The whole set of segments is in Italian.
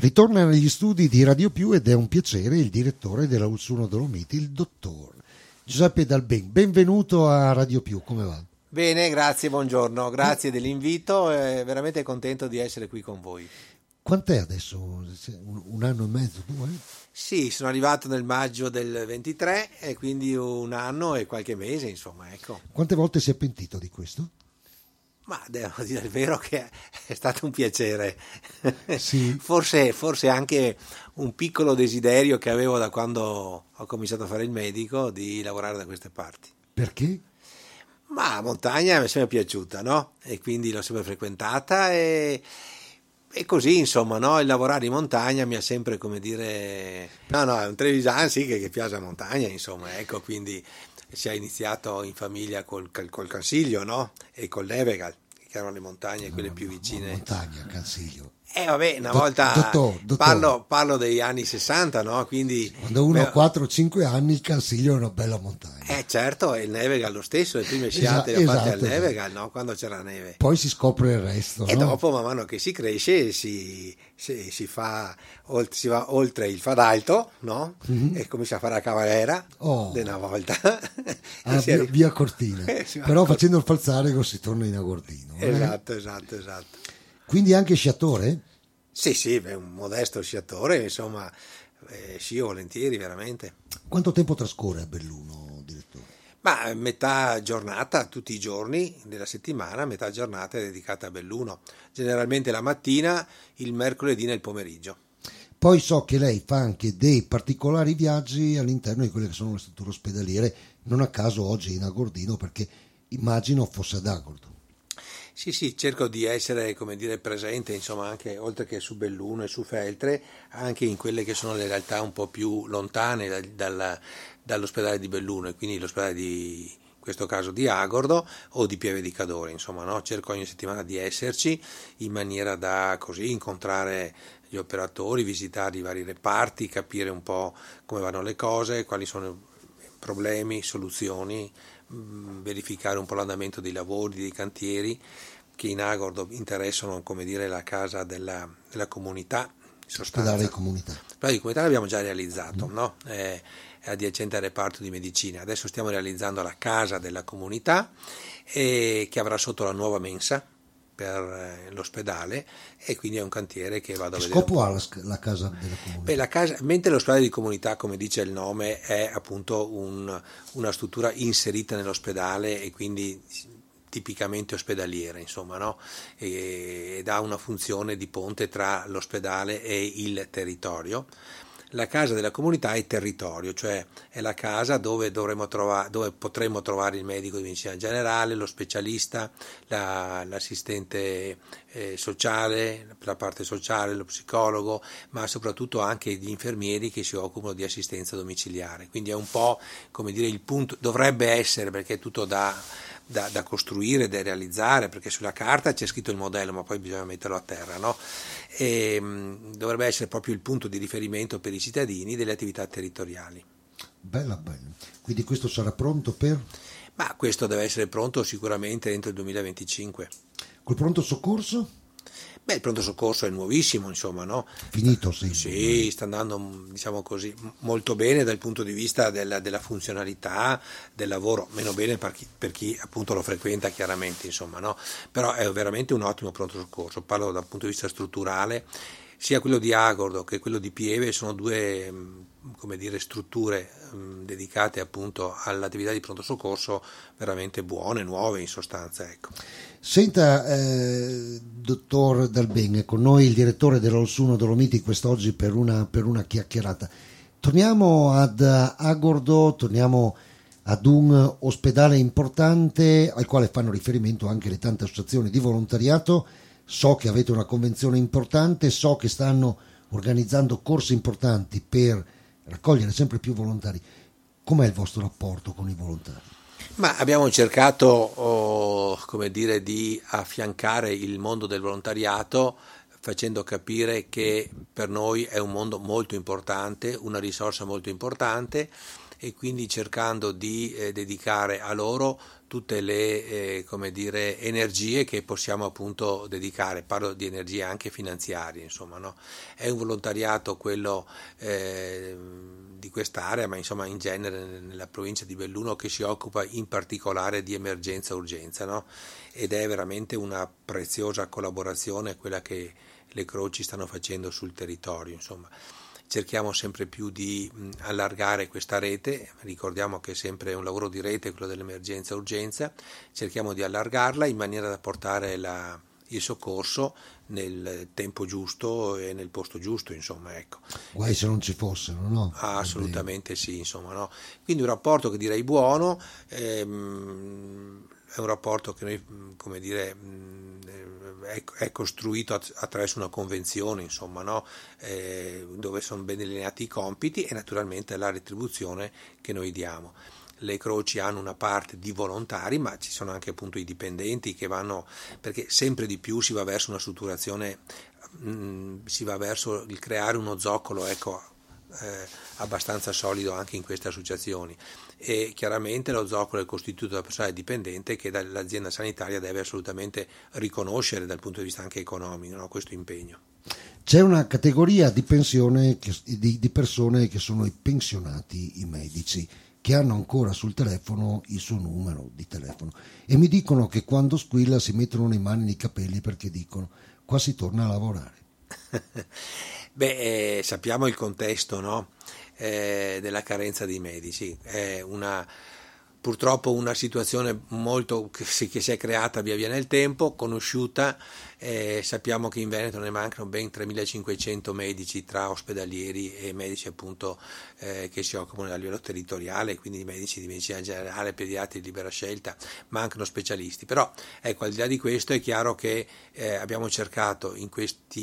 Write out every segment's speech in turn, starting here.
Ritorna negli studi di Radio Più ed è un piacere il direttore della Ulsuno Dolomiti, il dottor Giuseppe Dal Ben. Benvenuto a Radio Più, come va? Bene, grazie, buongiorno, grazie dell'invito, veramente contento di essere qui con voi. Quant'è adesso? Un anno e mezzo, 2? Sì, sono arrivato nel maggio del 23 e quindi un anno e qualche mese, insomma, ecco. Quante volte si è pentito di questo? Ma devo dire il vero che è stato un piacere. Sì. Forse anche un piccolo desiderio che avevo da quando ho cominciato a fare il medico di lavorare da queste parti. Perché? Ma la montagna mi è sempre piaciuta, no? E quindi l'ho sempre frequentata e così, insomma, no? Il lavorare in montagna mi ha sempre, come dire... No, è un trevisan, sì, che piace la montagna, insomma, ecco, quindi si è iniziato in famiglia col Cansiglio, no? E col Nevegal, che erano le montagne, quelle più vicine. Montagna, Cansiglio. Vabbè, una volta dottor. parlo degli anni 60, no? Quindi quando uno ha 4-5 anni, il Cansiglio è una bella montagna. Certo, e il Nevegal lo stesso, le prime sciate le ho fatte al Nevegal, no? Quando c'era neve. Poi si scopre il resto. E no? dopo, man mano che si cresce, si va oltre il Fadalto, no? Mm-hmm. E comincia a fare la cavalera di una volta. Via Cortina. Però facendo il falzarico si torna in Agordino. Esatto. Quindi anche sciatore? Sì, un modesto sciatore, insomma, scio volentieri, veramente. Quanto tempo trascorre a Belluno, direttore? Ma metà giornata, tutti i giorni della settimana, metà giornata è dedicata a Belluno. Generalmente la mattina, il mercoledì nel pomeriggio. Poi so che lei fa anche dei particolari viaggi all'interno di quelle che sono le strutture ospedaliere, non a caso oggi in Agordino, perché immagino fosse ad Agordo. Sì, cerco di essere, come dire, presente, insomma, anche oltre che su Belluno e su Feltre, anche in quelle che sono le realtà un po' più lontane dall'ospedale di Belluno, e quindi l'ospedale in questo caso di Agordo o di Pieve di Cadore, insomma, no? Cerco ogni settimana di esserci in maniera da così incontrare gli operatori, visitare i vari reparti, capire un po' come vanno le cose, quali sono i problemi, soluzioni, verificare un po' l'andamento dei lavori, dei cantieri che in Agordo interessano, come dire, la casa della comunità. Ospedale di comunità. L'ospedale di comunità l'abbiamo già realizzato, no? È adiacente al reparto di medicina. Adesso stiamo realizzando la casa della comunità che avrà sotto la nuova mensa per l'ospedale, e quindi è un cantiere che vado a vedere. Che scopo ha la casa della comunità? Mentre l'ospedale di comunità, come dice il nome, è appunto una struttura inserita nell'ospedale e quindi tipicamente ospedaliera, insomma, no? Ed ha una funzione di ponte tra l'ospedale e il territorio. La casa della comunità è territorio, cioè è la casa dove potremmo trovare il medico di medicina generale, lo specialista, l'assistente sociale, la parte sociale, lo psicologo, ma soprattutto anche gli infermieri che si occupano di assistenza domiciliare. Quindi è un po', come dire, il punto, dovrebbe essere, perché è tutto da costruire, da realizzare, perché sulla carta c'è scritto il modello, ma poi bisogna metterlo a terra, no? E dovrebbe essere proprio il punto di riferimento per i cittadini delle attività territoriali. Bella. Quindi questo sarà pronto per? Ma questo deve essere pronto sicuramente entro il 2025. Col pronto soccorso? Il pronto soccorso è nuovissimo, insomma, no? Finito, sì. Sì, sta andando, diciamo così, molto bene dal punto di vista della funzionalità, del lavoro, meno bene per chi appunto lo frequenta, chiaramente, insomma, no? Però è veramente un ottimo pronto soccorso. Parlo dal punto di vista strutturale, sia quello di Agordo che quello di Pieve sono due, come dire, strutture dedicate appunto all'attività di pronto soccorso veramente buone, nuove in sostanza, ecco. Senta, dottor Dal Ben, è con noi il direttore della Ulsuno Dolomiti quest'oggi per una chiacchierata. Torniamo ad Agordo, torniamo ad un ospedale importante al quale fanno riferimento anche le tante associazioni di volontariato. So che avete una convenzione importante, so che stanno organizzando corsi importanti per raccogliere sempre più volontari. Com'è il vostro rapporto con i volontari? Ma abbiamo cercato, come dire, di affiancare il mondo del volontariato facendo capire che per noi è un mondo molto importante, una risorsa molto importante, e quindi cercando di dedicare a loro tutte le energie che possiamo appunto dedicare. Parlo di energie anche finanziarie, insomma, no? È un volontariato quello di quest'area, ma insomma in genere nella provincia di Belluno, che si occupa in particolare di emergenza-urgenza, no? Ed è veramente una preziosa collaborazione quella che le Croci stanno facendo sul territorio, insomma. Cerchiamo sempre più di allargare questa rete, ricordiamo che è sempre un lavoro di rete quello dell'emergenza-urgenza, cerchiamo di allargarla in maniera da portare il soccorso nel tempo giusto e nel posto giusto, insomma, ecco. Guai se non ci fossero, no? Assolutamente sì, insomma, no? Quindi un rapporto che direi buono, è un rapporto che noi, come dire, è costruito attraverso una convenzione, insomma, no? Dove sono ben delineati i compiti e naturalmente la retribuzione che noi diamo. Le Croci hanno una parte di volontari, ma ci sono anche appunto i dipendenti che vanno, perché sempre di più si va verso una strutturazione, si va verso il creare uno zoccolo, ecco, abbastanza solido anche in queste associazioni, e chiaramente lo zoccolo è costituito da personale dipendente che l'azienda sanitaria deve assolutamente riconoscere dal punto di vista anche economico, no? Questo impegno. C'è una categoria di pensione di persone che sono i pensionati, i medici, che hanno ancora sul telefono il suo numero di telefono e mi dicono che quando squilla si mettono le mani nei capelli perché dicono qua si torna a lavorare. Beh, sappiamo il contesto, no? Della carenza dei medici, è purtroppo una situazione molto che si è creata via via nel tempo, conosciuta. Sappiamo che in Veneto ne mancano ben 3.500 medici tra ospedalieri e medici appunto che si occupano a livello territoriale, quindi medici di medicina generale, pediatri di libera scelta, mancano specialisti. Però ecco, al di là di questo è chiaro che abbiamo cercato in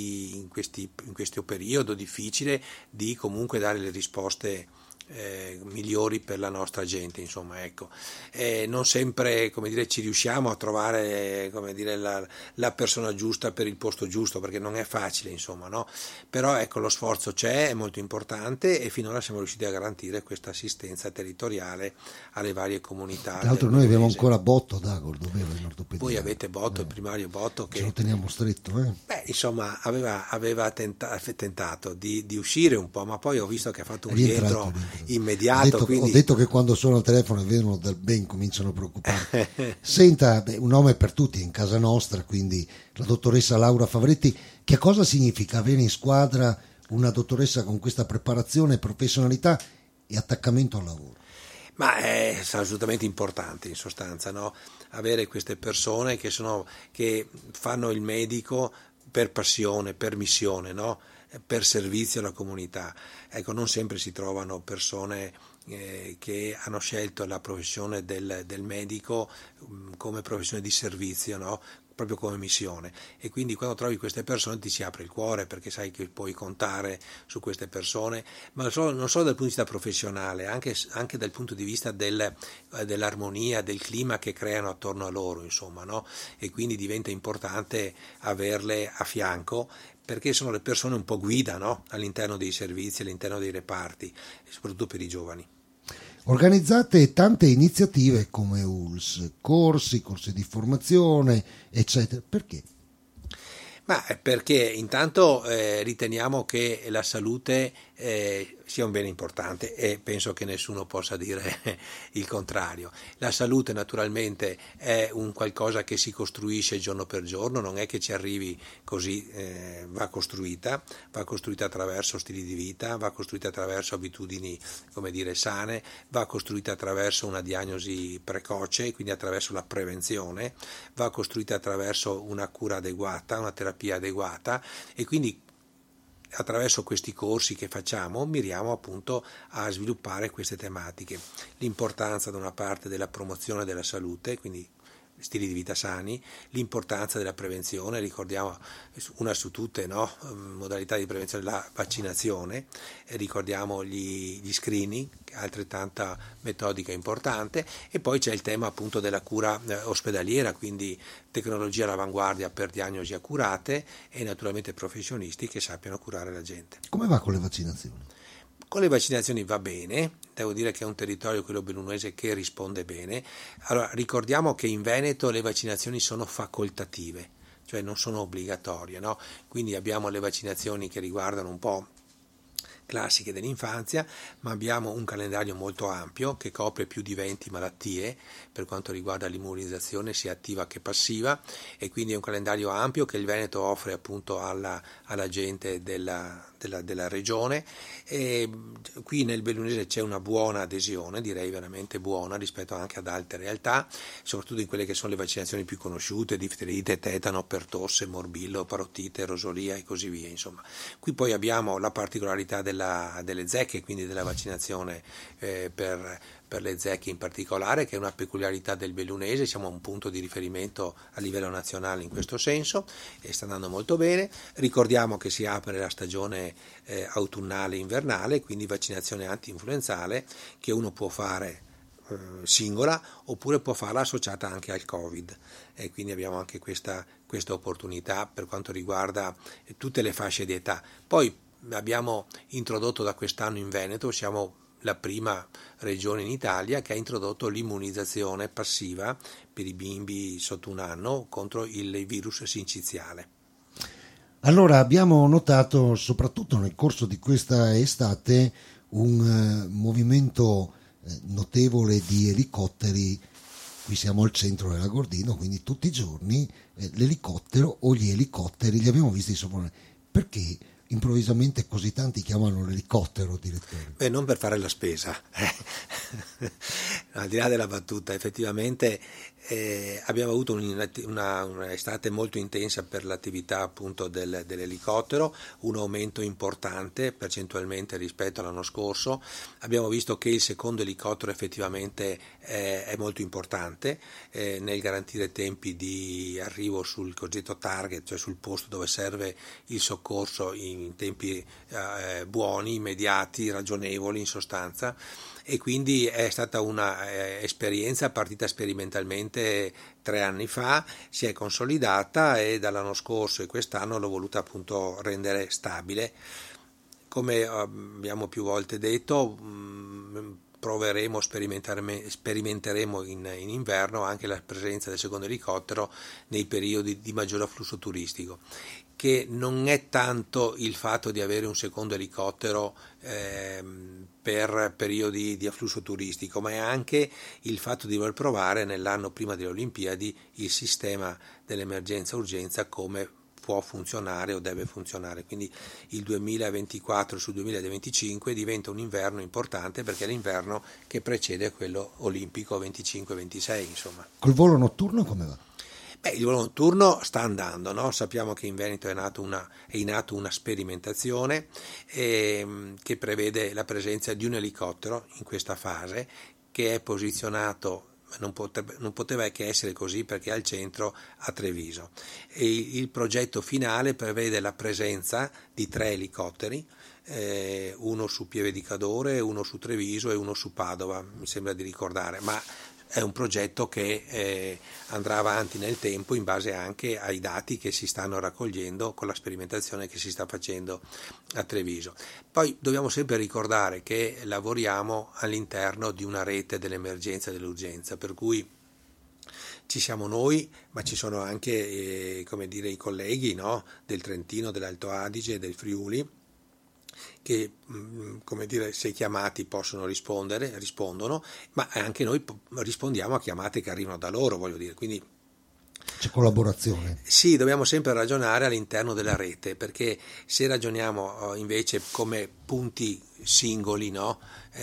questo periodo difficile di comunque dare le risposte migliori per la nostra gente, insomma, ecco. Non sempre, come dire, ci riusciamo a trovare, come dire, la persona giusta per il posto giusto, perché non è facile, insomma, no? Però ecco, lo sforzo c'è, è molto importante e finora siamo riusciti a garantire questa assistenza territoriale alle varie comunità. Tra l'altro noi abbiamo ancora Botto ad Agordo, vero? In ortopedia. Voi avete Botto, il primario Botto, che ce lo teniamo stretto, Beh, insomma, aveva tentato di uscire un po', ma poi ho visto che ha fatto un rientro immediato. Ho detto che quando sono al telefono e vedono del ben cominciano a preoccupare. Senta, un nome per tutti in casa nostra, quindi la dottoressa Laura Favretti. Che cosa significa avere in squadra una dottoressa con questa preparazione, professionalità e attaccamento al lavoro? Ma è assolutamente importante, in sostanza, no? Avere queste persone che fanno il medico per passione, per missione, no? Per servizio alla comunità. Ecco, non sempre si trovano persone che hanno scelto la professione del medico come professione di servizio, no? Proprio come missione, e quindi quando trovi queste persone ti si apre il cuore perché sai che puoi contare su queste persone, ma non solo dal punto di vista professionale, anche dal punto di vista dell'armonia, del clima che creano attorno a loro, insomma, no? E quindi diventa importante averle a fianco, perché sono le persone un po' guida, no? All'interno dei servizi, all'interno dei reparti, soprattutto per i giovani. Organizzate tante iniziative come ULS, corsi di formazione, eccetera. Perché? Ma perché intanto riteniamo che la salute sia un bene importante e penso che nessuno possa dire il contrario. La salute naturalmente è un qualcosa che si costruisce giorno per giorno, non è che ci arrivi così, va costruita attraverso stili di vita, va costruita attraverso abitudini, come dire, sane, va costruita attraverso una diagnosi precoce, quindi attraverso la prevenzione, va costruita attraverso una cura adeguata, una terapia adeguata, e quindi attraverso questi corsi che facciamo miriamo appunto a sviluppare queste tematiche. L'importanza da una parte della promozione della salute, quindi stili di vita sani, l'importanza della prevenzione, ricordiamo una su tutte, no? Modalità di prevenzione, la vaccinazione, ricordiamo gli screening, altrettanta metodica importante, e poi c'è il tema appunto della cura ospedaliera, quindi tecnologia all'avanguardia per diagnosi accurate e naturalmente professionisti che sappiano curare la gente. Come va con le vaccinazioni? Con le vaccinazioni va bene, devo dire che è un territorio, quello bellunese, che risponde bene. Allora, ricordiamo che in Veneto le vaccinazioni sono facoltative, cioè non sono obbligatorie, no? Quindi abbiamo le vaccinazioni che riguardano un po' classiche dell'infanzia, ma abbiamo un calendario molto ampio che copre più di 20 malattie per quanto riguarda l'immunizzazione sia attiva che passiva, e quindi è un calendario ampio che il Veneto offre appunto alla gente della regione, e qui nel bellunese c'è una buona adesione, direi veramente buona rispetto anche ad altre realtà, soprattutto in quelle che sono le vaccinazioni più conosciute: difterite, tetano, pertosse, morbillo, parotite, rosolia e così via. Insomma, qui poi abbiamo la particolarità delle zecche, quindi della vaccinazione per le zecche in particolare, che è una peculiarità del bellunese. Siamo un punto di riferimento a livello nazionale in questo senso e sta andando molto bene. Ricordiamo che si apre la stagione autunnale e invernale, quindi vaccinazione anti-influenzale che uno può fare singola oppure può farla associata anche al Covid, e quindi abbiamo anche questa opportunità per quanto riguarda tutte le fasce di età. Poi abbiamo introdotto da quest'anno in Veneto, siamo la prima regione in Italia che ha introdotto l'immunizzazione passiva per i bimbi sotto 1 anno contro il virus sinciziale. Allora, abbiamo notato soprattutto nel corso di questa estate un movimento notevole di elicotteri. Qui siamo al centro dell'Agordino, quindi tutti i giorni l'elicottero o gli elicotteri li abbiamo visti sopra. Perché improvvisamente così tanti chiamano l'elicottero, direttore? Beh, non per fare la spesa, al di là della battuta, effettivamente abbiamo avuto una estate molto intensa per l'attività appunto dell'elicottero, un aumento importante percentualmente rispetto all'anno scorso. Abbiamo visto che il secondo elicottero effettivamente è molto importante nel garantire tempi di arrivo sul cosiddetto target, cioè sul posto dove serve il soccorso in tempi buoni, immediati, ragionevoli in sostanza. E quindi è stata una esperienza partita sperimentalmente 3 anni fa, si è consolidata e dall'anno scorso e quest'anno l'ho voluta appunto rendere stabile. Come abbiamo più volte detto, proveremo, sperimenteremo in inverno anche la presenza del secondo elicottero nei periodi di maggior afflusso turistico, che non è tanto il fatto di avere un secondo elicottero per periodi di afflusso turistico, ma è anche il fatto di voler provare nell'anno prima delle Olimpiadi il sistema dell'emergenza-urgenza come può funzionare o deve funzionare. Quindi il 2024 sul 2025 diventa un inverno importante, perché è l'inverno che precede quello olimpico 25-26, insomma. Col volo notturno come va? Beh, il volo notturno sta andando, no? Sappiamo che in Veneto è in atto una sperimentazione che prevede la presenza di un elicottero in questa fase, che è posizionato, non poteva che essere così perché è al centro a Treviso, e il progetto finale prevede la presenza di 3 elicotteri, uno su Pieve di Cadore, uno su Treviso e uno su Padova, mi sembra di ricordare, ma è un progetto che andrà avanti nel tempo in base anche ai dati che si stanno raccogliendo con la sperimentazione che si sta facendo a Treviso. Poi dobbiamo sempre ricordare che lavoriamo all'interno di una rete dell'emergenza e dell'urgenza, per cui ci siamo noi, ma ci sono anche i colleghi, no? Del Trentino, dell'Alto Adige e del Friuli, che se chiamati possono rispondono, ma anche noi rispondiamo a chiamate che arrivano da loro, voglio dire, quindi c'è collaborazione. Sì, dobbiamo sempre ragionare all'interno della rete, perché se ragioniamo invece come punti singoli, no?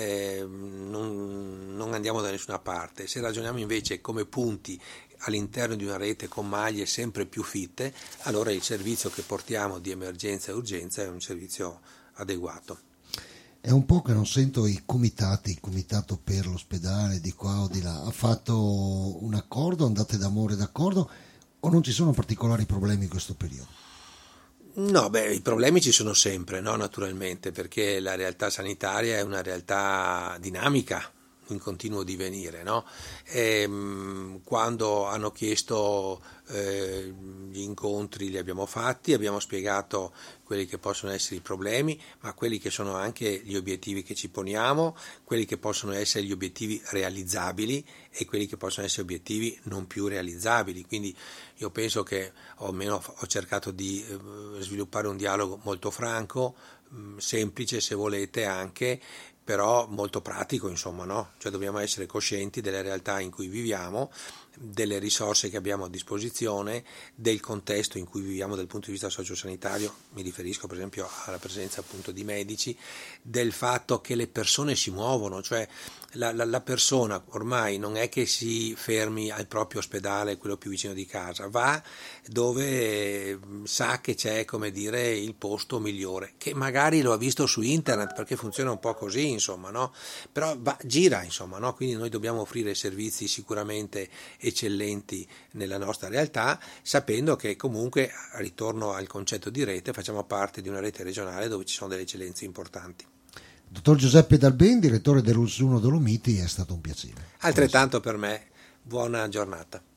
Non andiamo da nessuna parte. Se ragioniamo invece come punti all'interno di una rete con maglie sempre più fitte, allora il servizio che portiamo di emergenza e urgenza è un servizio adeguato. È un po' che non sento il comitato per l'ospedale di qua o di là. Ha fatto un accordo, andate d'amore d'accordo, o non ci sono particolari problemi in questo periodo? No, i problemi ci sono sempre, no? Naturalmente, perché la realtà sanitaria è una realtà dinamica, in continuo divenire, no? Quando hanno chiesto gli incontri li abbiamo fatti, abbiamo spiegato quelli che possono essere i problemi, ma quelli che sono anche gli obiettivi che ci poniamo, quelli che possono essere gli obiettivi realizzabili e quelli che possono essere obiettivi non più realizzabili. Quindi io penso che, o almeno ho cercato di sviluppare un dialogo molto franco, semplice se volete anche, però molto pratico, insomma, no? Cioè dobbiamo essere coscienti delle realtà in cui viviamo, delle risorse che abbiamo a disposizione, del contesto in cui viviamo dal punto di vista sociosanitario, mi riferisco per esempio alla presenza appunto di medici, del fatto che le persone si muovono, cioè la persona ormai non è che si fermi al proprio ospedale, quello più vicino di casa, va dove sa che c'è, come dire, il posto migliore, che magari lo ha visto su internet perché funziona un po' così, insomma, no? Però gira, insomma, no? Quindi noi dobbiamo offrire servizi sicuramente eccellenti nella nostra realtà, sapendo che comunque, ritorno al concetto di rete, facciamo parte di una rete regionale dove ci sono delle eccellenze importanti. Dottor Giuseppe Dalben, direttore dell'Orsuno Dolomiti, è stato un piacere. Altrettanto per me, buona giornata.